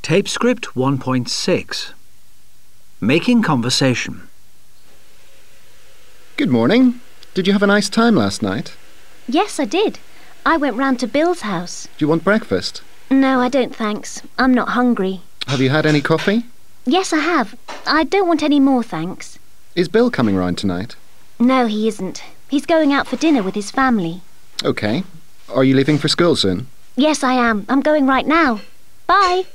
Tape script 1.6. Making conversation. Good morning. Did you have a nice time last night? Yes, I did. I went round to Bill's house. Do you want breakfast? No, I don't, thanks. I'm not hungry. Have you had any coffee? Yes, I have. I don't want any more, thanks. Is Bill coming round tonight? No, he isn't. He's going out for dinner with his family. OK. Are you leaving for school soon? Yes, I am. I'm going right now. Bye.